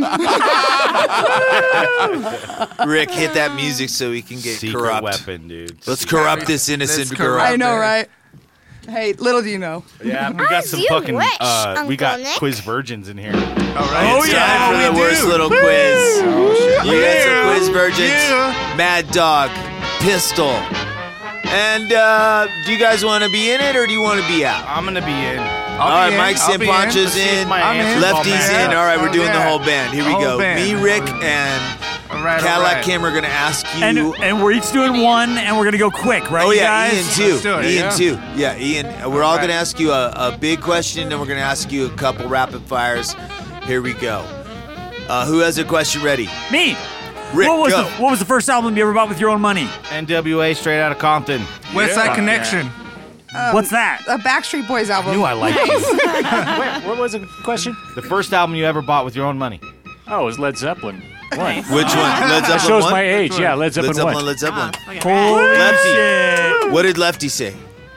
sweating. Rick, hit that music so we can get Secret corrupt. weapon, dude. Let's corrupt this innocent Let's girl. corrupt I know, right? Hey, little do you know. Yeah, we got some you fucking. wish, We got Uncle Nick. quiz virgins in here. All right. It's time for the worst little quiz. You got some quiz virgins. Mad Dog, Pistol. And do you guys want to be in it or do you want to be out? I'm gonna be in. All right, Mike's in, Poncho's in, Lefty's in. All right, we're doing the whole band. Here we go. Me, Rick, and Cadillac Kim are going to ask you. And we're each doing one, and we're going to go quick, right, Oh you yeah, guys? Ian too. Let's do it, Ian yeah. too. Yeah, Ian. We're all going to ask you a big question, and we're going to ask you a couple rapid fires. Here we go. Who has a question ready? Me. Rick, what go. was the first album you ever bought with your own money? NWA, straight out of Compton. West Side Connection. What's that? A Backstreet Boys album. Knew I liked you. Wait, what was the question? The first album you ever bought with your own money. Oh, it was Led Zeppelin. Which one? Led That Zeppelin shows 1? my age. Yeah, Led Zeppelin 1. Led Zeppelin. Holy Lefty. shit. What did Lefty say?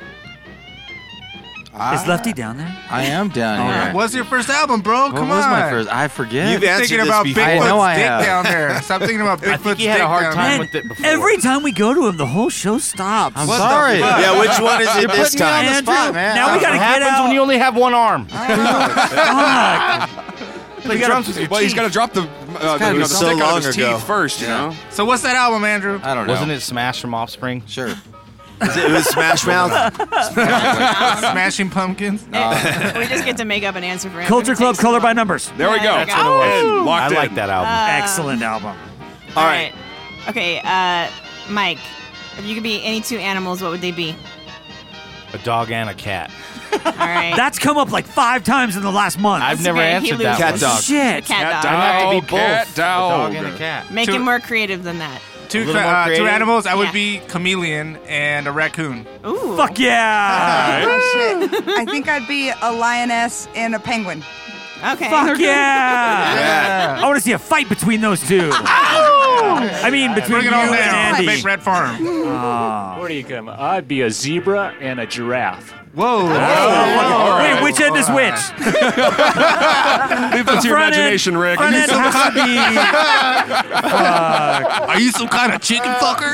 Is Lefty down there? I am down here. What's your first album, bro? What Come was on. my first? I forget. You've answered Thinking this about before. I know I Bigfoot's dick have. down there. Stop thinking about Bigfoot's I think he had a hard dick time down with it before. Every time we go to him, the whole show stops. I'm What the sorry. fuck? Yeah, which one is it You're this putting me on time? the Andrew, spot, man. now we What gotta get happens out. when you only have one arm? Fuck. Play drums with your Well, he's teeth. got to drop the gotta be the so stick out long of his ago. teeth first, you know? So what's that album, Andrew? I don't know. Wasn't it Smash from Offspring? Sure. It was Smash Mouth. Smashing Pumpkins? We just get to make up an answer for him. Culture Club, Color by Numbers. There we go. That's what it was. And locked I in. like that album. Excellent album. All right. Okay, Mike, if you could be any two animals, what would they be? A dog and a cat. All right. That's come up like 5 times in the last month. I've never okay, he answered that Cat one. dog. Shit. Cat dog. I'd have to be both. Cat A dog and a dog. cat. Make Two- it more creative than that. Two little more creative? animals, I would Yeah. be chameleon and a raccoon. Ooh. Fuck yeah. Oh, shit. I think I'd be a lioness and a penguin. Okay. Fuck yeah. I want to see a fight between those two. I mean, between Bring you it on and down. Andy. Big Red Farm. Where do you come? I'd be a zebra and a giraffe. Whoa. Wait, which end is which? Leave that to your Front end- imagination, Rick. Front end has to be. Are you some kind of chicken fucker?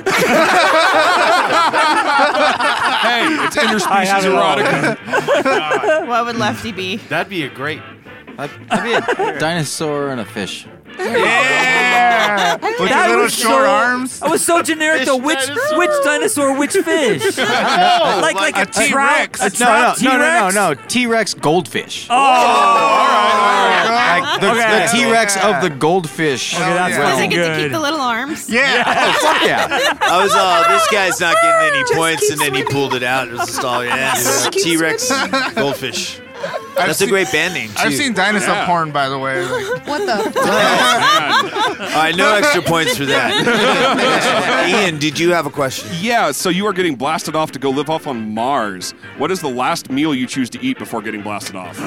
Hey, it's interspecies have it all. erotica. What would Lefty be? That'd be a great. I'd be a dinosaur and a fish. Yeah. With your That little was short so- arms. That was so generic though. Which dinosaur, which fish? like a a T-Rex. trout, a trout T-Rex? No. T-Rex goldfish. Oh, all right. Like the, Okay. the T-Rex of the goldfish. Okay, that's yeah. Does fucking it get to keep good. the little arms? Yeah. Oh, fuck yeah. I was all, this guy's not getting any points, and then he pulled it out. It was just all, yes. T-Rex Goldfish. That's a great band name, too. I've seen dinosaur porn, by the way. Like, What the? All right, no extra points for that. Ian, did you have a question? Yeah, so you are getting blasted off to go live off on Mars. What is the last meal you choose to eat before getting blasted off?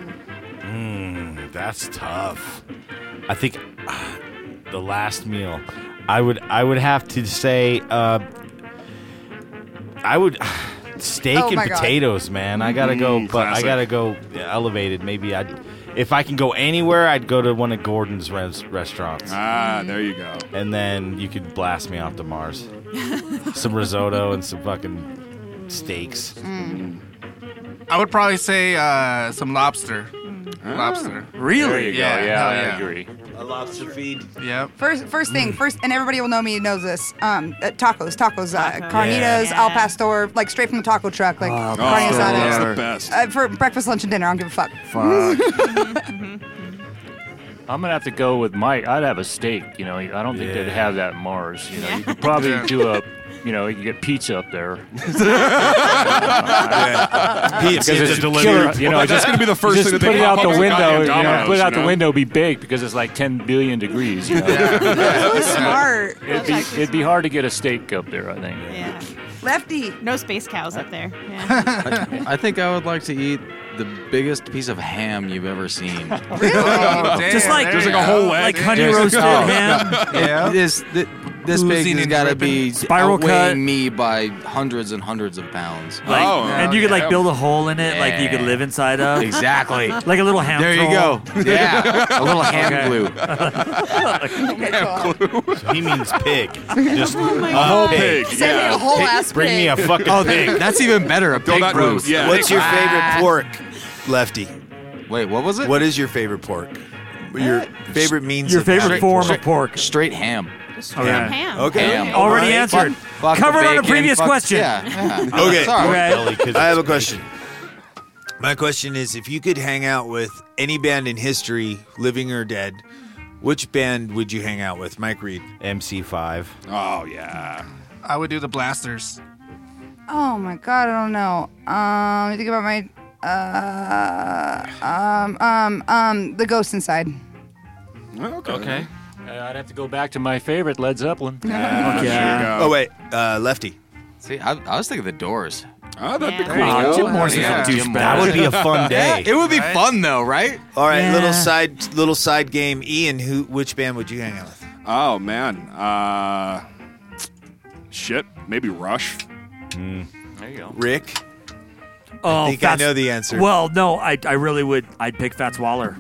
That's tough. I think the last meal, I would have to say, I would steak Oh and my God. potatoes, man. I gotta go, but classic. I gotta go elevated. Maybe if I can go anywhere, I'd go to one of Gordon's restaurants, Ah, there you go. and then you could blast me off to Mars. Some risotto and some fucking steaks. I would probably say some lobster. Lobster. Really? There you go. Yeah, I agree. A lobster feed. Yep. First thing, and everybody will know me knows this. Tacos, carnitas, al pastor, like straight from the taco truck, like carne asada. That's the best. For breakfast, lunch, and dinner. I don't give a fuck. I'm gonna have to go with Mike. I'd have a steak. You know, I don't think they'd have that at Mars. You know, you could probably do a. You know, you can get pizza up there. Pizza it's delivered. You know, That's going to be the first just thing that put they it out pop the up window. in Domino's, Put it out the window, be baked because it's like 10 billion degrees. You know? That's really smart. It'd be hard to get a steak up there, I think. Yeah. Lefty. No space cows up there. Yeah. I think I would like to eat the biggest piece of ham you've ever seen. Really? Just like There's like a whole leg. like honey roasted ham. Yeah. This pig Oozing has and got to dripping. be Spiral cut. outweighing me by hundreds and hundreds of pounds. Like, and you could like yeah. build a hole in it, like you could Yeah. live inside of. Exactly. Like a little ham. There you troll. go. Yeah, a little ham glue. He means pig. Just A whole pig. Send me a Yeah. whole ass bring me a pig. fucking pig. That's even better. A Build pig that roast. Yeah. What's your favorite pork, Lefty? Wait, what was it? What is your favorite pork? Your favorite means Your of favorite having form pork? of pork. Straight ham. Okay. Ham. Okay. Ham. Already Right. answered. Fuck the Covered on a bacon, previous fuck- question. Yeah. Okay. Sorry. Okay. I have a question. My question is, if you could hang out with any band in history, living or dead, which band would you hang out with? Mike Reed. MC5. Oh, yeah. I would do the Blasters. Oh my god, I don't know. I think about my the Ghost Inside. Okay. I'd have to go back to my favorite, Led Zeppelin. Yeah. Oh wait, Lefty. See, I was thinking the Doors. Oh, that'd be Yeah. cool. Aw, Jim Morrison's Yeah. a douchebag. That would be a fun day. It would be fun though, right? All right, Yeah. little side game. Ian, which band would you hang out with? Oh, man. Shit. Maybe Rush. There you go. Rick. Oh, I think I know the answer. Well, no, I really would. I'd pick Fats Waller.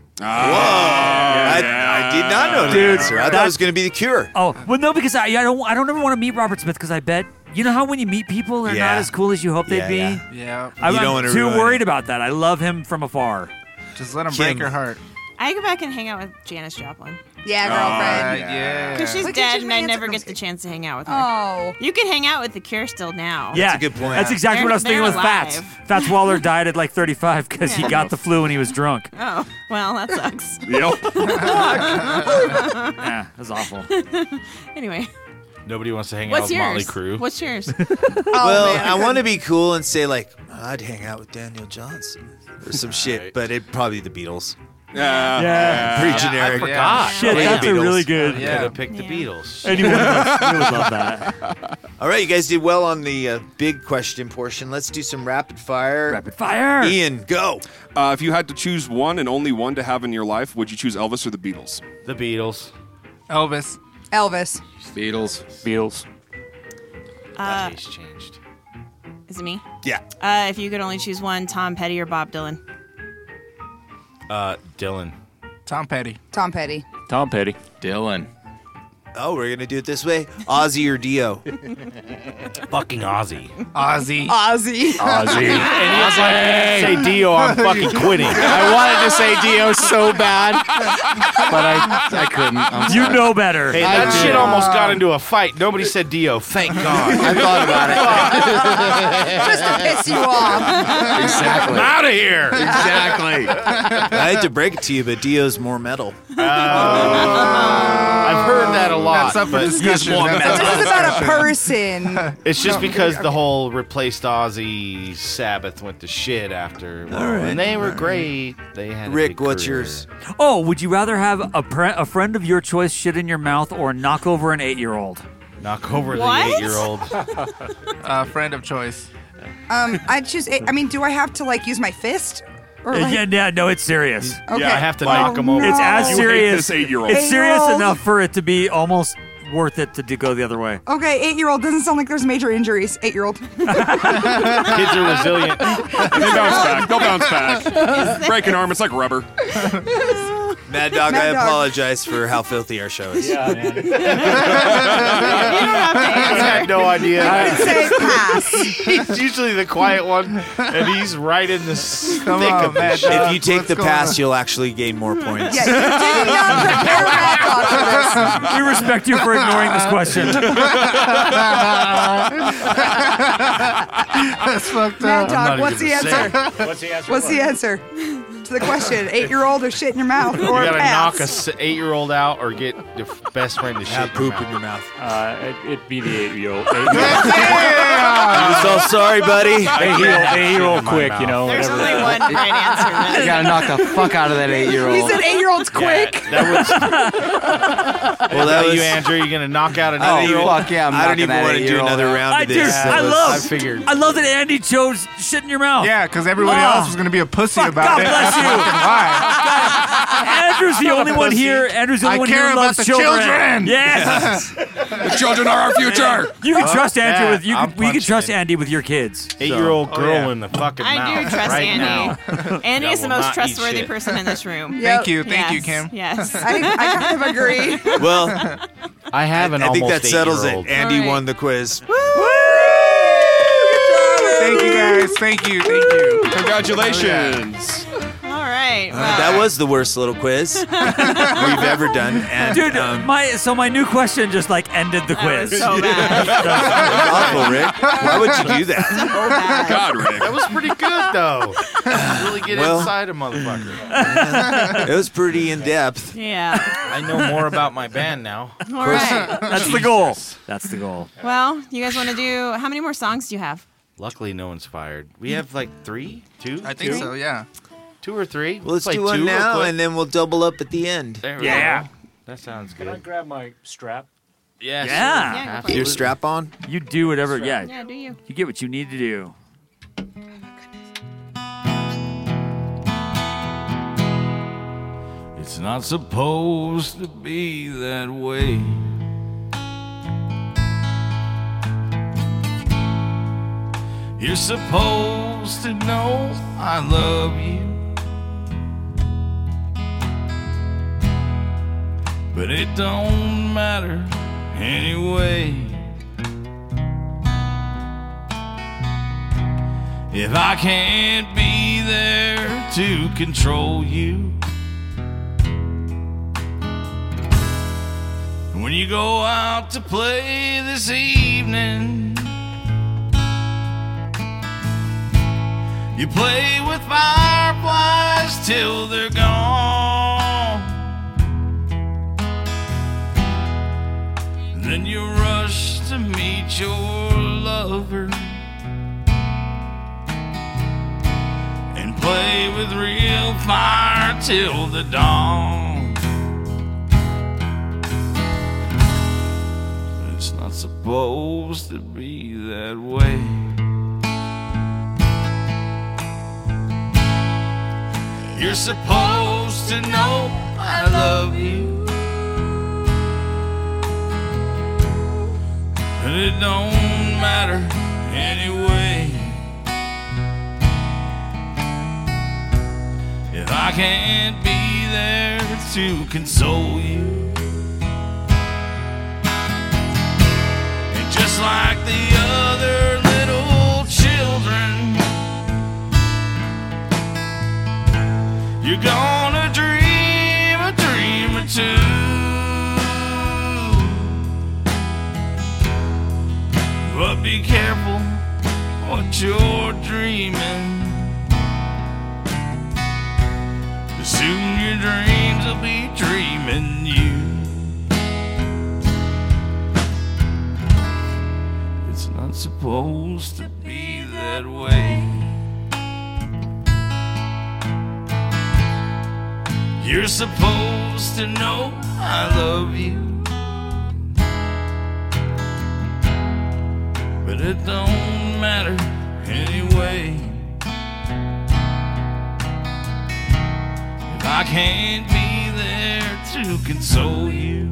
I did not know the Dude, answer. I thought it was going to be The Cure. Oh, well, no, because I don't ever want to meet Robert Smith because I bet you know how when you meet people they're Yeah. not as cool as you hope they'd Yeah, be. yeah. Yeah. I'm You don't wanna too ruin worried it. about that. I love him from afar. Just let them Kim. break your heart. I go back and hang out with Janis Joplin. Yeah, girlfriend. Yeah. Because she's Look at dead your and I man's never a get the chance to hang out with her. Oh. You can hang out with The Cure still now. Yeah, a good point. That's exactly what I was thinking They're with Fats. alive. Fats Waller died at like 35 because he Yeah. got the flu when he was drunk. Oh, well, that sucks. Yep. Yeah, that's awful. Anyway, Nobody wants to hang out what's with Motley yours? Crue. What's yours? Well, man, I want to couldn't- be cool and say like I'd hang out with Daniel Johnson or some shit, but it'd probably be the Beatles. Yeah. Pretty generic. forgot. Shit, Play that's the a Beatles. really good. Could have picked the Beatles. Anyone would love that. All right, you guys did well on the big question portion. Let's do some rapid fire. Rapid fire. Ian, go. If you had to choose one and only one to have in your life, would you choose Elvis or the Beatles? The Beatles. Elvis. Elvis. Beatles. Beatles. That taste changed. Is it me? Yeah. If you could only choose one, Tom Petty or Bob Dylan? Dylan. Tom Petty. Tom Petty. Tom Petty. Dylan. Oh, we're gonna do it this way. Ozzy or Dio? Fucking Ozzy. Ozzy. Ozzy. Ozzy. And he was like, say Dio, I'm fucking quitting. I wanted to say Dio so bad, but I couldn't. I'm You sorry. know better. Hey, that shit almost got into a fight. Nobody said Dio. Thank God. I thought about it. Just to piss you off. Exactly. I'm out of here. Exactly. I hate to break it to you, but Dio's more metal. I've heard that a lot. That's up for but discussion. more That's metal. up for This is about a discussion. person. it's just because the whole replaced Ozzy Sabbath went to shit after. And they were great. They had a Rick, big what's career. yours? Oh, would you rather have a friend of your choice shit in your mouth or knock over an 8-year-old? Knock over What? the 8-year-old. Friend of choice. I'd choose. I mean, do I have to like use my fist? Or like, Yeah, no, it's serious. okay. I have to Like, knock him over. It's as You hate serious. this 8-year-old. It's serious 8-year-old. enough for it to be almost worth it to go the other way. Okay, 8-year-old doesn't sound like there's major injuries. 8-year-old. Kids are resilient. They bounce back. They'll bounce back. Break an arm, it's like rubber. Mad Dog, Mad I Dog. apologize for how filthy our show is. Yeah, man. You don't have to I answer. had no idea. You can say pass. He's usually the quiet one, and he's right in the thick on, of Mad this. Dog. If you take What's the going pass, on? you'll actually gain more points. Yeah, you did not prepare Mad Dog for this. We respect you for ignoring this question. That's fucked Mad up. Dog, what's the gonna say answer? What's the answer? What's the answer to the question? 8-year-old or shit in your mouth You or gotta pass? knock a 8-year-old out or get your best friend to Have shit poop in your mouth. It'd be the 8-year-old. I'm so sorry, buddy. 8-year-old quick, you know. There's whatever. only one right answer. You Then. gotta knock the fuck out of that 8-year-old. He said 8-year-olds quick. That was. Well, that was you, Andrew. You're gonna knock out an Oh, 8-year-old. fuck yeah, I'm I don't knocking even that want to do 8-year-old another out. round I of do. this. I I figured. love that Andy chose shit in your mouth. Yeah, because everybody else was going to be a pussy Fuck, about God it. bless you. Why? Andrew's the only one here. Andrew's the only I one care here who about loves the children. children. Yes. The children are our future. You can trust Andrew yeah, with you. I'm We can punching trust it. Andy with your kids. 8-year-old Oh, girl yeah. in the fucking I mouth do trust right Andy. now. Andy That is the will most not eat trustworthy shit. person in this room. Thank you, Yes, Kim. Yes. I kind of agree. Well, I have an I think almost that settles it. 8-year-old. Andy All right. won the quiz. Thank you, guys. Thank you. Thank you. Congratulations. All right. Well, That was the worst little quiz we've ever done. And, Dude, my new question just like ended the that quiz. was so bad. awful, Rick. Why would you do that? So bad. God, Rick. That was pretty good though. Really get Well- inside a motherfucker. It was pretty in depth. Yeah. I know more about my band now. All right. That's the goal. That's the goal. Well, you guys want to do? How many more songs do you have? Luckily, no one's fired. We have like 3, 2, I think so, yeah. 2 or 3. Well, let's Play do one 2 real now, quick. and then we'll double up at the end. There we Yeah. go. That sounds Can I good. grab my strap? Yeah. Yeah. Yeah, go for Get your strap on. You do whatever. Yeah. Yeah, do you? You get what you need to do. It's not supposed to be that way. You're supposed to know I love you, but it don't matter anyway. If I can't be there to control you, when you go out to play this evening, you play with fireflies till they're gone. Then you rush to meet your lover and play with real fire till the dawn. It's not supposed to be that way. You're supposed to know I love you, and it don't matter anyway. If I can't be there to console you, and just like the other little children, you're gonna dream a dream or two, but be careful what you're dreaming. Soon your dreams will be dreaming you. It's not supposed to be that way. You're supposed to know I love you, but it don't matter anyway. If I can't be there to console you,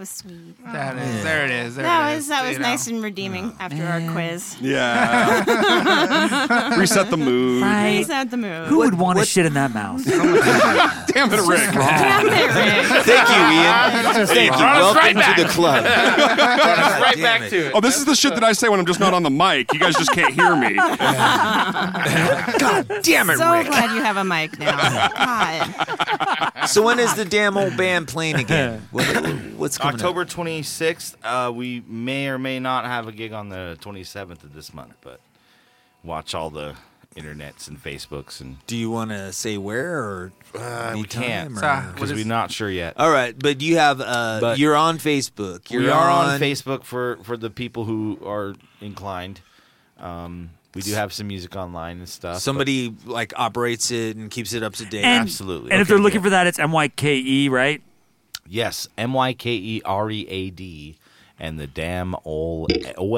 was sweet. That is. There it is. There That it was is. that was You know. nice and redeeming after our quiz. Yeah. Reset the mood. Right. Reset the mood. Who would want to shit in that mouth? Damn it, Rick. Damn it, Rick. Thank you, Ian. Thank you. Welcome to the club. right back to it. Oh, this is the shit that I say when I'm just not on the mic. You guys just can't hear me. God damn it, So Rick. glad you have a mic now. God. So when is the damn old band playing again? What's coming October up? 26th. We may or may not have a gig on the 27th of this month, but watch all the internets and Facebooks. And do you want to say where or we can't time, or- because we're not sure yet. All right, but you have you're on Facebook. We are on Facebook for the people who are inclined. We do have some music online and stuff. Somebody like operates it and keeps it up to date. Absolutely. And if they're looking for that, it's MYKE, right? Yes, MYKEREAD, and the damn OLE.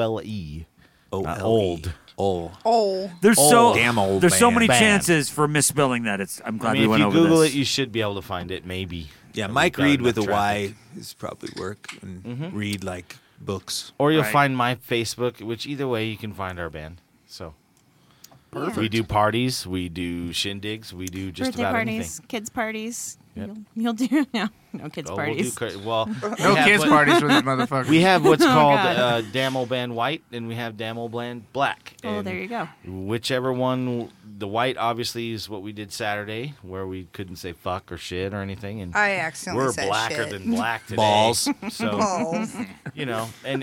Old. Oh. There's Old. there's so many Band. chances for misspelling that. I'm glad I mean, we if went you over Google this. it, you should be able to find it. Maybe. Yeah, We've Mike got Reed enough with a traffic. Y is probably work and read like books. Or you'll Right. find my Facebook, which either way you can find our band. So Perfect. we do parties, we do shindigs, we do just Birthday about parties, anything. kids parties. Yep. You'll do no kids Oh, parties. We'll do, well, No we have kids parties for this motherfucker. We have what's Oh, called God. Damn Old Band White, and we have Damn Old Band Black. Oh, And there you go. Whichever one, the white obviously is what we did Saturday, where we couldn't say fuck or shit or anything, and I accidentally we're said blacker shit. than black today. Balls. So Balls. you know, and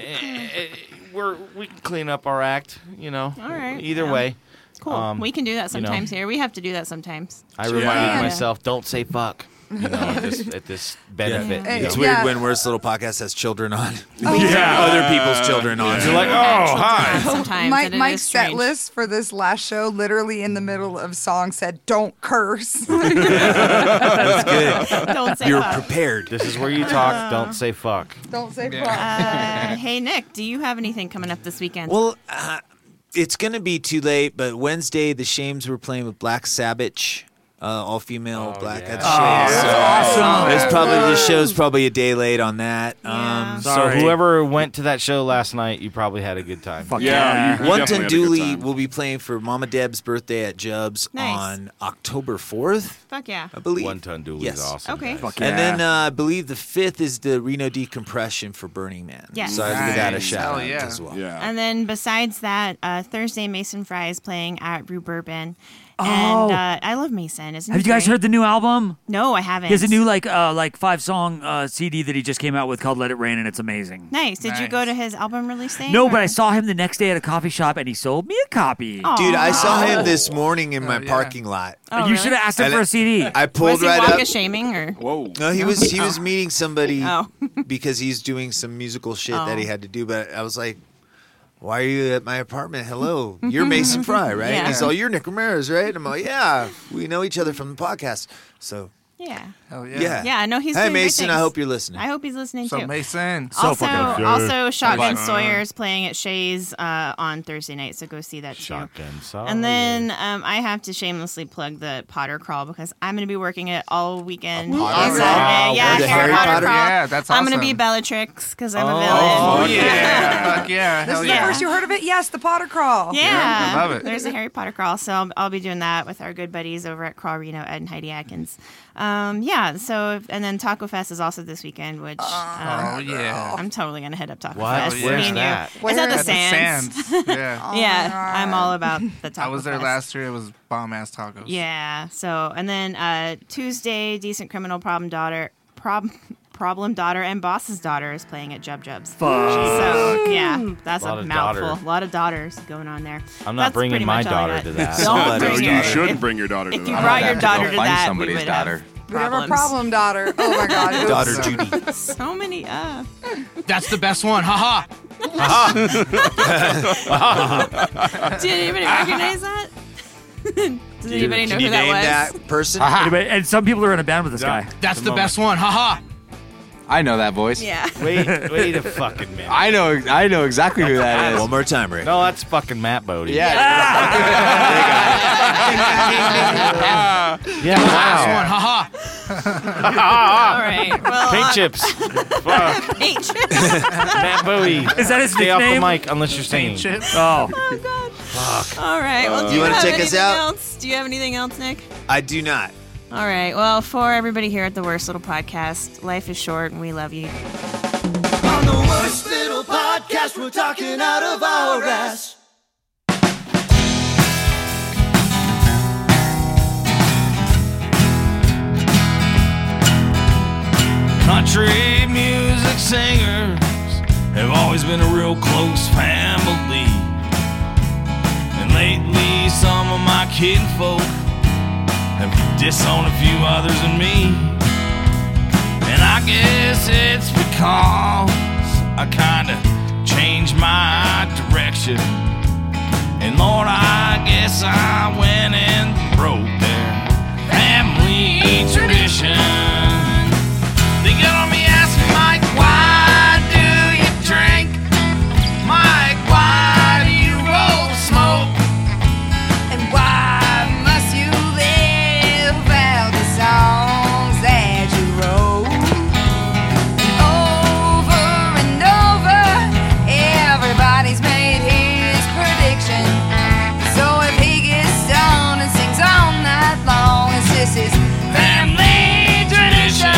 we can clean up our act. You know, All right. Either Yeah. way. Cool. We can do that you know. sometimes here. We have to do that sometimes. I reminded myself, don't say fuck. You know, at this benefit. Yeah. you It's know. weird when Worst Little Podcast has children on. Oh. Yeah. Other people's children on. You're like, oh, hi. Sometimes Mike, and it Mike's is set strange. list for this last show, literally in the middle of song, said, "Don't curse." That's good. Don't say You're fuck. prepared. This is where you talk. Don't say fuck. Don't say fuck. Hey Nick, do you have anything coming up this weekend? Well, it's going to be too late, but Wednesday, the Shames were playing with Black Sabbath. All-female black at the show. So awesome. It's probably the show's probably a day late on that. Yeah. So Sorry. whoever went to that show last night, you probably had a good time. Fuck Yeah, you One definitely Ton had a good Dooley time. will be playing for Mama Deb's birthday at Jub's Nice. on October 4th, Fuck yeah. I believe. One Ton Dooley's Yes. awesome. Okay. guys. Fuck And yeah. then I believe the 5th is the Reno Decompression for Burning Man. Yes. So I give that a Nice. shout Hell out yeah. as well. Yeah. And then besides that, Thursday Mason Fry is playing at Rue Bourbon. Oh. And I love Mason. Isn't Have he you guys great? heard the new album? No, I haven't. He has a new like 5-song CD that he just came out with called "Let It Rain," and it's amazing. Nice. Did you Nice. go to his album release thing? No, but I or- saw him the next day at a coffee shop, and he sold me a copy. Aw. Dude, I saw him this morning in my yeah. parking lot. Oh, you really? should have asked him And for a CD. I pulled Was he right Wonka up. shaming or? Whoa. No, he was meeting somebody Oh. because he's doing some musical shit that he had to do. But I was like, "Why are you at my apartment? Hello, you're Mason Fry, right?" Yeah. And he's all, "You're Nick Ramirez, right?" And I'm like, "Yeah, we know each other from the podcast." So Yeah. Hell yeah, Yeah, I know he's Hey doing great Mason, I things. hope you're listening. I hope he's listening So too. Mason. Also, Shotgun Bye. Sawyer's playing at Shays on Thursday night, so go see that too. Shotgun Sawyer. And then I have to shamelessly plug the Potter Crawl because I'm going to be working it all weekend. A on Potter Saturday. Crawl? Yeah, The Harry Harry Potter Potter? Crawl. Yeah, that's I'm going to be awesome. Bellatrix because I'm a Oh, villain. yeah. Fuck yeah. This Hell is the yeah. first you heard of it? Yes, the Potter Crawl. Yeah, I love it. There's a Harry Potter crawl, so I'll be doing that with our good buddies over at Crawl Reno, Ed and Heidi Atkins. Yeah, so and then Taco Fest is also this weekend, which Oh, yeah. I'm totally gonna hit up Taco What? Fest. Where's Me and that? you. It's at the At the Sands. Sands. Yeah. Yeah, I'm all about the Taco I was there Fest. last year. It was bomb ass tacos. Yeah. So and then Tuesday, Decent Criminal Problem Daughter, and Boss's Daughter is playing at Jub Jub's. Fuck. So yeah, that's Lot a of mouthful. daughter. A lot of daughters going on there. I'm not That's bringing pretty my much all I daughter got. to that. Don't Somebody- bring No, her. you should If- bring your daughter to If you that. brought I'd your have to go daughter to find that, we somebody's would daughter. We have a problems. problem, daughter. Oh my God. Oops. Daughter Judy. So many. That's the best one. Haha. Did anybody recognize that? Does anybody know Can who you that name was? that person? Anybody- and some people are in a band with this guy. That's the best one. Haha. I know that voice. Yeah. Wait a fucking minute. I know exactly who that is. One more time, Rick. No, that's fucking Matt Bodie. Yeah. Yeah, That's the best wow. one. Haha. All right. Well, Paint chips. Fuck. Paint chips. Matt Bowie. Is that his Stay off the nickname? mic unless you're singing. Oh. Oh God. Fuck. All right. Well, Do you wanna have take us anything out? else? Do you have anything else, Nick? I do not. All right. Well, for everybody here at the Worst Little Podcast, life is short and we love you. On the Worst Little Podcast, we're talking out of our ass. Country music singers have always been a real close family. And lately some of my kinfolk have disowned a few others than me. And I guess it's because I kinda changed my direction. And Lord, I guess I went and broke their family tradition. They get on me asking, Mike, why do you drink? Mike, why do you roll smoke? And why must you live out the songs that you wrote? And over, everybody's made his prediction. So if he gets stoned and sings all night long, it's just his family tradition.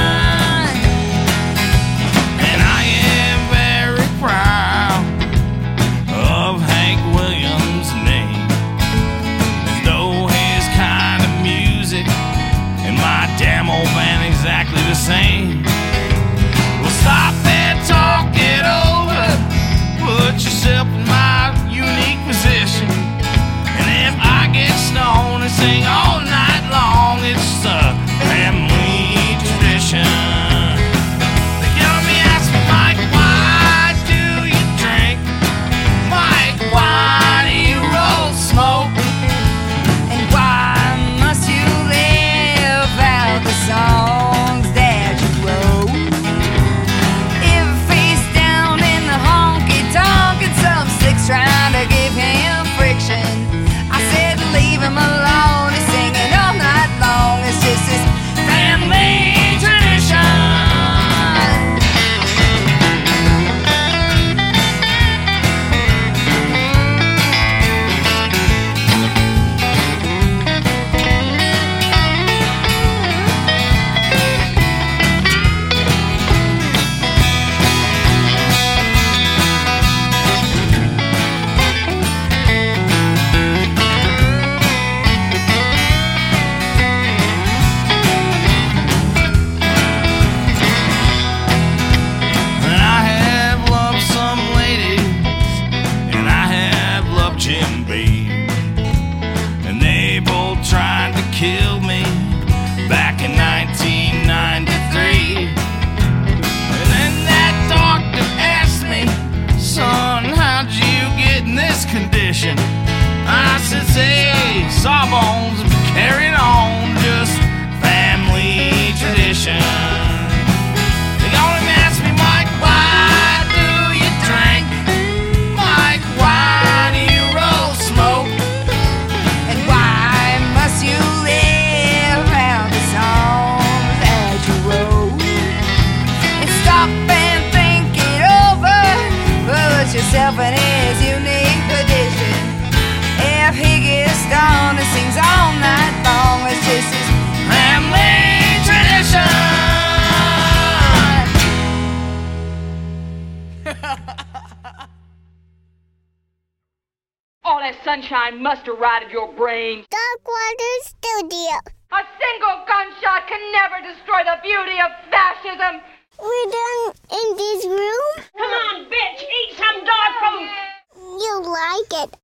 And I am very proud of Hank Williams' name. And though his kind of music and my damn old band exactly the same, well, stop and talk it over. Put yourself in my unique position. And if I get stoned and sing all night long, it's a family tradition. They get on me asking, Mike, why do you drink? Mike, why do you roll smoke? And why must you live out the songs that you wrote? If he's down in the honky tonk and some slick's trying to give him friction, I said leave him alone. He's singing all night long. It's just his family tradition. And I have loved some ladies, and I have loved Jim Beam. And they both tried to kill me back in 1993. And then that doctor asked me, son, how'd you get in this condition? I said, say, sawbones carrying on, just family tradition. They only ask me, Mike, why do you drink? Mike, why do you roll smoke? And why must you live out the songs that you wrote? And stop and think it over. Put yourself in his unique position. If he gets stoned and sings all night long, it's just his family tradition. All that sunshine must have rotted your brain. Dogwater Studio. A single gunshot can never destroy the beauty of fascism. We're done in this room. Come on, bitch, eat some dog food. You like it.